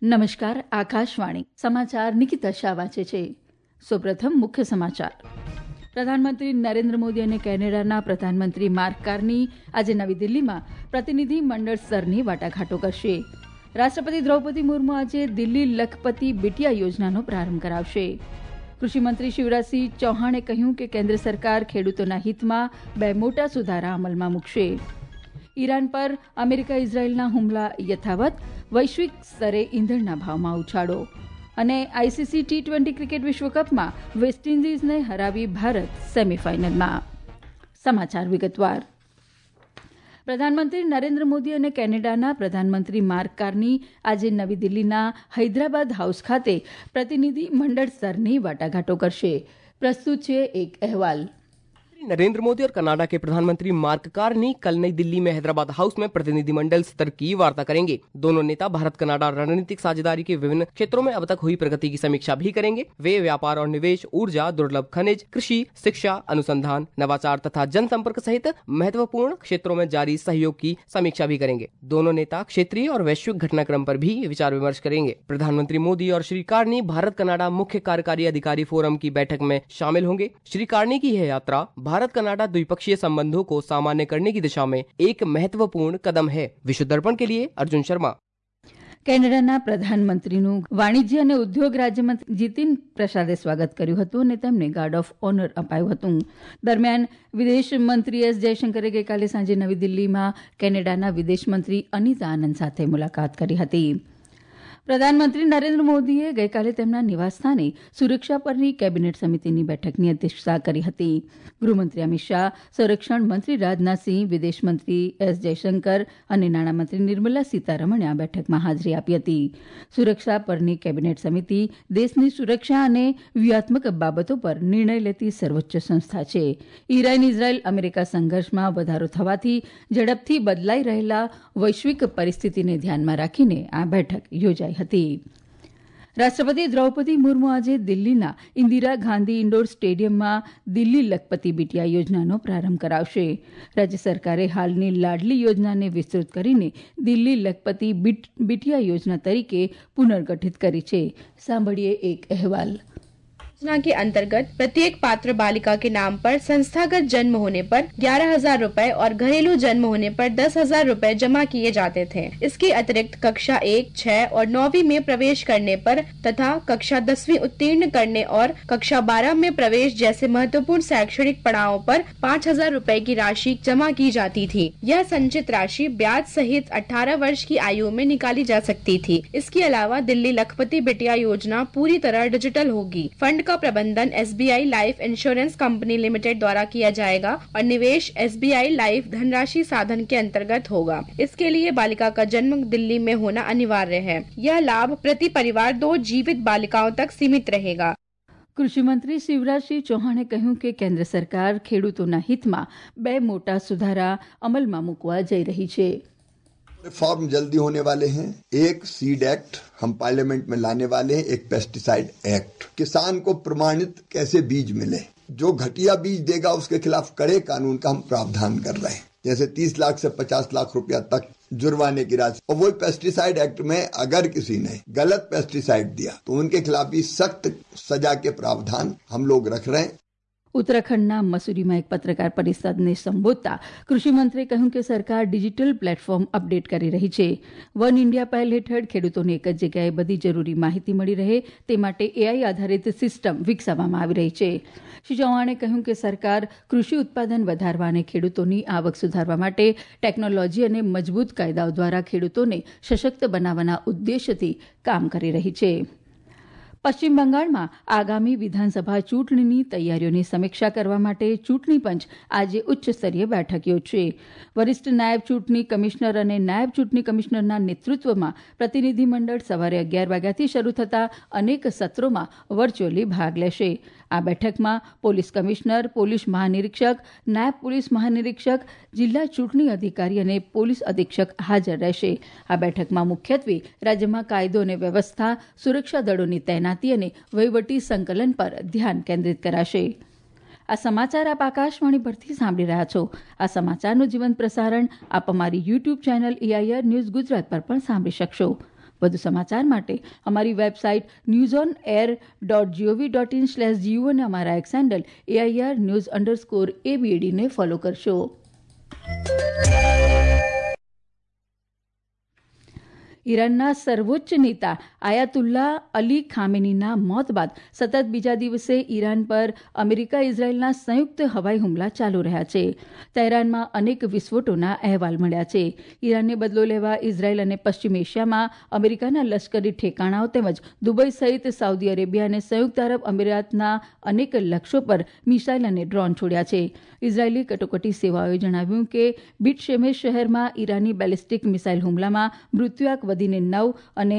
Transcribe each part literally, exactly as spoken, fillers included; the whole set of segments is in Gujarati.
નમસ્કાર, આકાશવાણી સમાચાર નિકિતા શાહ વાંચે છે. સૌપ્રથમ મુખ્ય સમાચાર. પ્રધાનમંત્રી નરેન્દ્ર મોદી અને કેનેડાના પ્રધાનમંત્રી માર્ક કાર્ની આજે નવી દિલ્હીમાં પ્રતિનિધિ મંડળ સ્તરની વાટાઘાટો કરશે. રાષ્ટ્રપતિ દ્રૌપદી મુર્મુ આજે દિલ્હી લખપતિ બિટિયા યોજનાનો પ્રારંભ કરાવશે. કૃષિમંત્રી શિવરાજસિંહ ચૌહાણે કહ્યું કે કેન્દ્ર સરકાર ખેડૂતોના હિતમાં બે મોટા સુધારા અમલમાં મૂકશે. ઈરાન પર અમેરિકા ઇઝરાયેલના હુમલા યથાવત, વૈશ્વિક સ્તરે ઇંધણના ભાવમાં ઉછાળો અને આઈસીસી ટી ટ્વેન્ટી ક્રિકેટ વિશ્વકપમાં વેસ્ટ ઇન્ડિઝને હરાવી ભારત સેમીફાઇનલમાં. સમાચાર વિગતવાર. પ્રધાનમંત્રી નરેન્દ્ર મોદી અને કેનેડાના પ્રધાનમંત્રી માર્ક કાર્ની આજે નવી દિલ્હીના હૈદરાબાદ હાઉસ ખાતે પ્રતિનિધિ મંડળ સ્તરની વાટાઘાટો કરશે. પ્રસ્તુત છે એક અહેવાલ. नरेंद्र मोदी और कनाडा के प्रधानमंत्री मार्क कार्नी कल नई दिल्ली में हैदराबाद हाउस में प्रतिनिधिमंडल स्तर की वार्ता करेंगे. दोनों नेता भारत कनाडा रणनीतिक साझेदारी के विभिन्न क्षेत्रों में अब तक हुई प्रगति की समीक्षा भी करेंगे. वे व्यापार और निवेश, ऊर्जा, दुर्लभ खनिज, कृषि, शिक्षा, अनुसंधान, नवाचार तथा जनसंपर्क सहित महत्वपूर्ण क्षेत्रों में जारी सहयोग की समीक्षा भी करेंगे. दोनों नेता क्षेत्रीय और वैश्विक घटनाक्रम पर भी विचार विमर्श करेंगे. प्रधानमंत्री मोदी और श्री कार्नी भारत कनाडा मुख्य कार्यकारी अधिकारी फोरम की बैठक में शामिल होंगे. श्री कार्नी की यह यात्रा भारत कनाडा द्विपक्षीय संबंधों को सामान्य करने की दिशा में एक महत्वपूर्ण कदम है. विश्व दर्पण के लिए अर्जुन शर्मा. કેનેડાના પ્રધાનમંત્રીનું વાણિજ્ય અને ઉદ્યોગ રાજ્યમંત્રી જીતિન પ્રસાદે સ્વાગત કર્યું હતું અને તેમને ગાર્ડ ઓફ ઓનર અપાયું હતું. દરમિયાન વિદેશ મંત્રી એસ જયશંકરે ગઈકાલે સાંજે નવી દિલ્હીમાં કેનેડાના વિદેશ મંત્રી અનિતા આનંદ સાથે મુલાકાત કરી હતી. પ્રધાનમંત્રી નરેન્દ્ર મોદીએ ગઈકાલે તેમના નિવાસસ્થાને સુરક્ષા પરની કેબિનેટ સમિતિની બેઠકની અધ્યક્ષતા કરી હતી. ગૃહમંત્રી અમિત શાહ, સંરક્ષણ મંત્રી રાજનાથસિંહ, વિદેશ મંત્રી એસ જયશંકર અને નાણામંત્રી નિર્મલા સીતારમણે આ બેઠકમાં હાજરી આપી હતી. સુરક્ષા પરની કેબિનેટ સમિતિ દેશની સુરક્ષા અને વ્યૂહાત્મક બાબતો પર નિર્ણય લેતી સર્વોચ્ચ સંસ્થા છે. ઈરાન ઇઝરાયેલ અમેરિકા સંઘર્ષમાં વધારો થવાથી ઝડપથી બદલાઈ રહેલા વૈશ્વિક પરિસ્થિતિને ધ્યાનમાં રાખીને આ બેઠક યોજાઈ હતી. રાષ્ટ્રપતિ દ્રૌપદી મુર્મુ આજે દિલ્હીના ઇન્દિરા ગાંધી ઇન્ડોર સ્ટેડિયમમાં દિલ્હી લખપતિ બિટિયા યોજનાનો પ્રારંભ કરાવશે. રાજ્ય સરકારે હાલની લાડલી યોજનાને વિસ્તૃત કરીને દિલ્હી લખપતિ બિટિયા યોજના તરીકે પુનર્ગઠિત કરી છે. સાંભળીએ એક અહેવાલ. योजना के अंतर्गत प्रत्येक पात्र बालिका के नाम पर संस्थागत जन्म होने पर ग्यारह हजार रूपए और घरेलू जन्म होने पर दस हजार रूपए जमा किए जाते थे. इसके अतिरिक्त कक्षा एक, छह और नौवीं में प्रवेश करने पर तथा कक्षा दसवीं उत्तीर्ण करने और कक्षा बारह में प्रवेश जैसे महत्वपूर्ण शैक्षणिक पड़ावों पर पाँच हजार रूपए की राशि जमा की जाती थी. यह संचित राशि ब्याज सहित अठारह वर्ष की आयु में निकाली जा सकती थी. इसके अलावा दिल्ली लखपति बिटिया योजना पूरी तरह डिजिटल होगी. फंड का प्रबंधन SBI life insurance company limited द्वारा किया जाएगा और निवेश एसबीआई लाइफ धनराशि साधन के अंतर्गत होगा. इसके लिए बालिका का जन्म दिल्ली में होना अनिवार्य है. यह लाभ प्रति परिवार दो जीवित बालिकाओं तक सीमित रहेगा. કૃષિમંત્રી શિવરાજસિંહ ચૌહાણે કહ્યું કે કેન્દ્ર સરકાર ખેડૂતોના હિતમાં બે મોટા સુધારા અમલમાં મૂકવા જઈ રહી છે. रिफॉर्म जल्दी होने वाले हैं. एक सीड एक्ट हम पार्लियामेंट में लाने वाले हैं, एक पेस्टिसाइड एक्ट. किसान को प्रमाणित कैसे बीज मिले, जो घटिया बीज देगा उसके खिलाफ कड़े कानून का हम प्रावधान कर रहे हैं. जैसे तीस लाख से पचास लाख रुपया तक जुर्माने की राशि. और वही पेस्टिसाइड एक्ट में अगर किसी ने गलत पेस्टिसाइड दिया तो उनके खिलाफ भी सख्त सजा के प्रावधान हम लोग रख रहे हैं. ઉત્તરાખંડના મસૂરીમાં એક પત્રકાર પરિષદને સંબોધતા કૃષિમંત્રીએ કહ્યું કે સરકાર ડિજીટલ પ્લેટફોર્મ અપડેટ કરી રહી છે. વન ઇન્ડિયા પહેલ હેઠળ ખેડૂતોને એક જ જગ્યાએ બધી જરૂરી માહિતી મળી રહે તે માટે એઆઈ આધારિત સિસ્ટમ વિકસાવવામાં આવી રહી છે. શ્રી ચૌહાણે કહ્યું કે સરકાર કૃષિ ઉત્પાદન વધારવા અને ખેડૂતોની આવક સુધારવા માટે ટેકનોલોજી અને મજબૂત કાયદાઓ દ્વારા ખેડૂતોને સશક્ત બનાવવાના ઉદ્દેશ્યથી કામ કરી રહી છે. પશ્ચિમ બંગાળમાં આગામી વિધાનસભા ચૂંટણીની તૈયારીઓની સમીક્ષા કરવા માટે ચૂંટણી પંચ આજે ઉચ્ચસ્તરીય બેઠક યોજશે. વરિષ્ઠ નાયબ ચૂંટણી કમિશનર અને નાયબ ચૂંટણી કમિશનરના નેતૃત્વમાં પ્રતિનિધિમંડળ સવારે અગિયાર વાગ્યાથી શરૂ થતા અનેક સત્રોમાં વર્ચ્યુઅલી ભાગ લેશે. આ બેઠકમાં પોલીસ કમિશનર, પોલીસ મહાનિરીક્ષક, નાયબ પોલીસ મહાનિરીક્ષક, જિલ્લા ચૂંટણી અધિકારી અને પોલીસ અધિક્ષક હાજર રહેશે. આ બેઠકમાં મુખ્યત્વે રાજ્યમાં કાયદો અને વ્યવસ્થા, સુરક્ષા દળોની તૈનાતી અને વહીવટી સંકલન પર ધ્યાન કેન્દ્રિત કરાશે. આ સમાચાર આપ આકાશવાણી પરથી સાંભળી રહ્યા છો. આ સમાચારનું જીવંત પ્રસારણ આપ અમારી YouTube channel AIR news Gujarat પર પણ સાંભળી શકશો. વધુ સમાચાર માટે અમારી website news on air dot GOV dot in slash GO અને અમારા X handle AIR news underscore એબીએડીને ફોલો કરશો. ઈરાનના સર્વોચ્ચ નેતા આયાતુલ્લા અલી ખામેનીના મોત બાદ સતત બીજા દિવસે ઈરાન પર અમેરિકા ઇઝરાયેલના સંયુક્ત હવાઈ હુમલા ચાલુ રહ્યા છે. તહેરાનમાં અનેક વિસ્ફોટોના અહેવાલ મળ્યા છે. ઈરાનને બદલો લેવા ઇઝરાયેલ અને પશ્ચિમ એશિયામાં અમેરિકાના લશ્કરી ઠેકાણાઓ તેમજ દુબઈ સહિત સાઉદી અરેબિયા અને સંયુક્ત આરબ અમીરાતના અનેક લક્ષ્યો પર મિસાઇલ અને ડ્રોન છોડ્યા છે. ઇઝરાયેલી કટોકટી સેવાઓએ જણાવ્યું કે બીટ શેમેશ શહેરમાં ઈરાની બેલિસ્ટિક મિસાઇલ હુમલામાં મૃત્યુઆંક વધીને નવ અને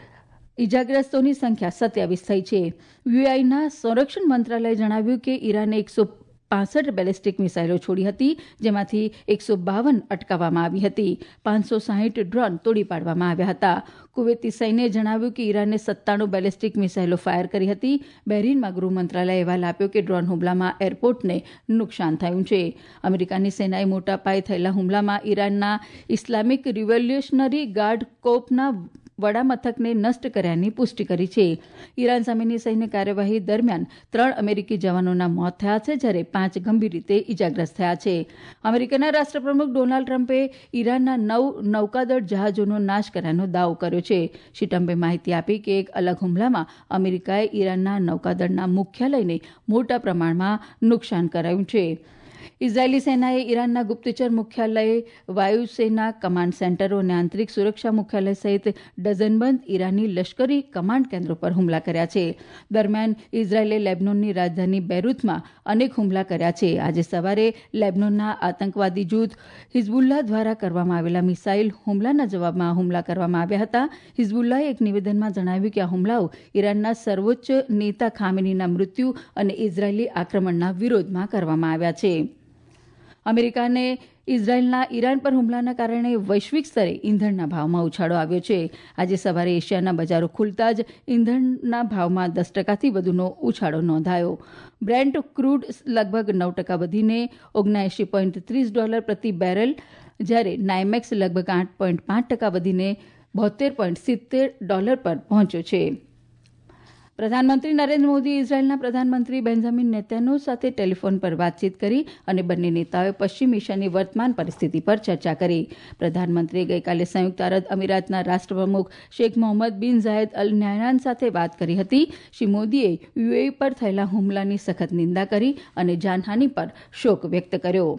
ઇજાગ્રસ્તોની સંખ્યા સત્યાવીસ થઈ છે. યુએઈના સંરક્ષણ મંત્રાલયે જણાવ્યું કે ઈરાને એકસો પાસઠ બેલિસ્ટિક મિસાઇલો છોડી હતી, જેમાંથી એકસો બાવન અટકાવવામાં આવી હતી. પાંચસો સાહીઠ ડ્રોન તોડી પાડવામાં આવ્યા હતા. કુવૈતી સૈન્યએ જણાવ્યું કે ઈરાને સત્તાણું બેલિસ્ટિક મિસાઇલો ફાયર કરી હતી. બહેરીનમાં ગૃહ મંત્રાલયે અહેવાલ આપ્યો કે ડ્રોન હુમલામાં એરપોર્ટને નુકસાન થયું છે. અમેરિકાની સેનાએ મોટા પાયે થયેલા હુમલામાં ઈરાનના ઇસ્લામિક રિવોલ્યુશનરી ગાર્ડ કોર્પના વડા મથકને નષ્ટ કર્યાની પુષ્ટિ કરી છે. ઈરાન સામેની સૈન્ય કાર્યવાહી દરમિયાન ત્રણ અમેરિકી જવાનોના મોત થયા છે, જ્યારે પાંચ ગંભીર રીતે ઇજાગ્રસ્ત થયા છે. અમેરિકાના રાષ્ટ્રપ્રમુખ ડોનાલ્ડ ટ્રમ્પે ઈરાનના નવ નૌકાદળ જહાજોનો નાશ કર્યાનો દાવો કર્યો છે. શ્રી ટ્રમ્પે માહિતી આપી કે એક અલગ હુમલામાં અમેરિકાએ ઈરાનના નૌકાદળના મુખ્યાલયને મોટા પ્રમાણમાં નુકસાન કરાયું છે. ઇઝરાયેલી સેનાએ ઈરાનના ગુપ્તચર મુખ્યાલય, વાયુસેના કમાન્ડ સેન્ટરો અને આંતરિક સુરક્ષા મુખ્યાલય સહિત ડઝનબંધ ઈરાની લશ્કરી કમાન્ડ કેન્દ્રો પર હુમલા કર્યા છે. દરમિયાન ઇઝરાયેલે લેબનોનની રાજધાની બેરૂતમાં અનેક હુમલા કર્યા છે. આજે સવારે લેબનોનના આતંકવાદી જૂથ હિઝબુલ્લાહ દ્વારા કરવામાં આવેલા મિસાઇલ હુમલાના જવાબમાં હુમલા કરવામાં આવ્યા હતા. હિઝબુલ્લાહે એક નિવેદનમાં જણાવ્યું કે આ હુમલાઓ ઈરાનના સર્વોચ્ચ નેતા ખામેનીના મૃત્યુ અને ઇઝરાયેલી આક્રમણના વિરોધમાં કરવામાં આવ્યા છે. અમેરિકાને ઇઝરાયેલના ઈરાન પર હુમલાના કારણે વૈશ્વિક સ્તરે ઇંધણના ભાવમાં ઉછાળો આવ્યો છે. આજે સવારે એશિયાના બજારો ખુલતા જ ઇંધણના ભાવમાં દસ ટકાથી વધુનો ઉછાળો નોંધાયો. બ્રેન્ટ ક્રૂડ લગભગ નવ ટકા વધીને ઓગણએંશી પોઈન્ટ ત્રીસ ડોલર પ્રતિ બેરલ, જ્યારે નાયમેક્સ લગભગ આઠ પોઈન્ટ પાંચ ટકા વધીને બોતેર પોઈન્ટ સિત્તેર ડોલર પર પહોંચ્યો છે. પ્રધાનમંત્રી નરેન્દ્ર મોદીએ ઇઝરાયેલના પ્રધાનમંત્રી બેન્જામિન નેતાન્યાહુ સાથે ટેલિફોન પર વાતચીત કરી અને બંને નેતાઓએ પશ્ચિમ એશિયાની વર્તમાન પરિસ્થિતિ પર ચર્ચા કરી. પ્રધાનમંત્રીએ ગઈકાલે સંયુક્ત આરબ અમીરાતના રાષ્ટ્રપ્રમુખ શેખ મોહમ્મદ બિન ઝાયદ અલ નહયાન સાથે વાત કરી હતી. શ્રી મોદીએ યુએઈ પર થયેલા હુમલાની સખત નિંદા કરી અને જાનહાની પર શોક વ્યક્ત કર્યો.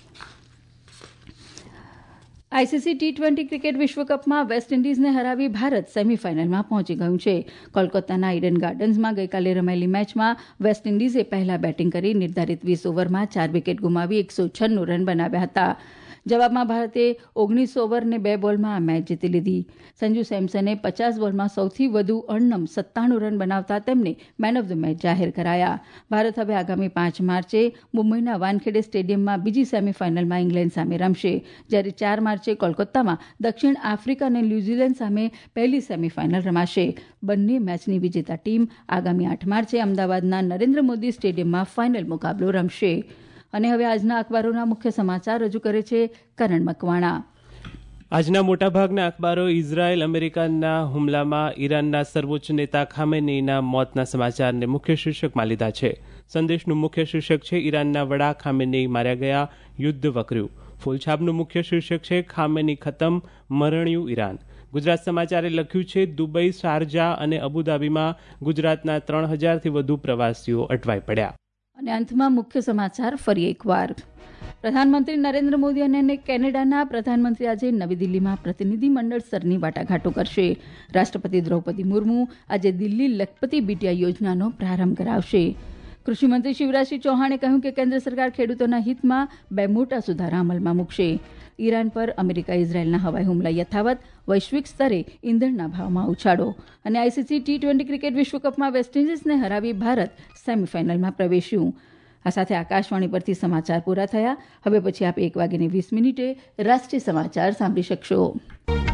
આઈસીસી ટી ટ્વેન્ટી ક્રિકેટ વિશ્વકપમાં વેસ્ટ ઇન્ડિઝને હરાવી ભારત સેમીફાઇનલમાં પહોંચી ગયું છે. કોલકાતાના ઈડન ગાર્ડન્સમાં ગઈકાલે રમાયેલી મેચમાં વેસ્ટ ઇન્ડિઝે પહેલા બેટિંગ કરી નિર્ધારિત વીસ ઓવરમાં ચાર વિકેટ ગુમાવી એકસો છન્નું રન બનાવ્યા હતા. જવાબમાં ભારતે ઓગણીસ ઓવર ને બે બોલમાં આ મેચ જીતી લીધી. સંજુ સેમસને પચાસ બોલમાં સૌથી વધુ અણનમ સત્તાણું રન બનાવતા તેમને મેન ઓફ ધ મેચ જાહેર કરાયા. ભારત હવે આગામી પાંચ માર્ચે મુંબઈના વાનખેડે સ્ટેડિયમમાં બીજી સેમીફાઇનલમાં ઇંગ્લેન્ડ સામે રમશે, જ્યારે ચાર માર્ચે કોલકાતામાં દક્ષિણ આફ્રિકા અને ન્યૂઝીલેન્ડ સામે પહેલી સેમીફાઇનલ રમાશે. બંને મેચની વિજેતા ટીમ આગામી આઠ માર્ચે અમદાવાદના નરેન્દ્ર મોદી સ્ટેડિયમમાં ફાઇનલ મુકાબલો રમશે. અને હવે આજના અખબારોના મુખ્ય સમાચાર રજૂ કરે છે કરણ મકવાણા. આજના મોટાભાગના અખબારો ઇઝરાયેલ અમેરિકાના હુમલામાં ઈરાનના સર્વોચ્ચ નેતા ખામેનીના મોતના સમાચારને મુખ્ય શીર્ષકમાં લીધા છે. સંદેશનું મુખ્ય શીર્ષક છે ઈરાનના વડા ખામેની માર્યા ગયા, યુદ્ધ વકર્યું. ફૂલછાપનું મુખ્ય શીર્ષક છે ખામેની ખતમ, મરણ્યું ઈરાન. ગુજરાત સમાચારે લખ્યું છે દુબઈ, શારજા અને અબુધાબીમાં ગુજરાતના ત્રણ હજારથી વધુ પ્રવાસીઓ અટવાઈ પડ્યા. અને અંતમાં મુખ્ય સમાચાર ફરી એકવાર. પ્રધાનમંત્રી નરેન્દ્ર મોદી અને કેનેડાના પ્રધાનમંત્રી આજે નવી દિલ્હીમાં પ્રતિનિધિ મંડળ સ્તરની વાટાઘાટો કરશે. રાષ્ટ્રપતિ દ્રૌપદી મુર્મુ આજે દિલ્હી લખપતિ બીટીઆઈ યોજનાનો પ્રારંભ કરાવશે. કૃષિમંત્રી શિવરાજસિંહ ચૌહાણે કહ્યું કે કેન્દ્ર સરકાર ખેડૂતોના હિતમાં બે મોટા સુધારા અમલમાં મૂકશે. ઈરાન પર અમેરિકા ઇઝરાયેલના હવાઈ હુમલા યથાવત, વૈશ્વિક સ્તરે ઇંધણના ભાવમાં ઉછાળો. અને આઈસીસી ટી ટ્વેન્ટી ક્રિકેટ વિશ્વકપમાં વેસ્ટ ઇન્ડિઝને હરાવી ભારત સેમીફાઇનલમાં પ્રવેશ્યું. આ સાથે આકાશવાણી પરથી સમાચાર પૂરા થયા. હવે પછી આપ એક વાગ્યાની વીસ મિનિટે રાષ્ટ્રીય સમાચાર સાંભળી શકશો.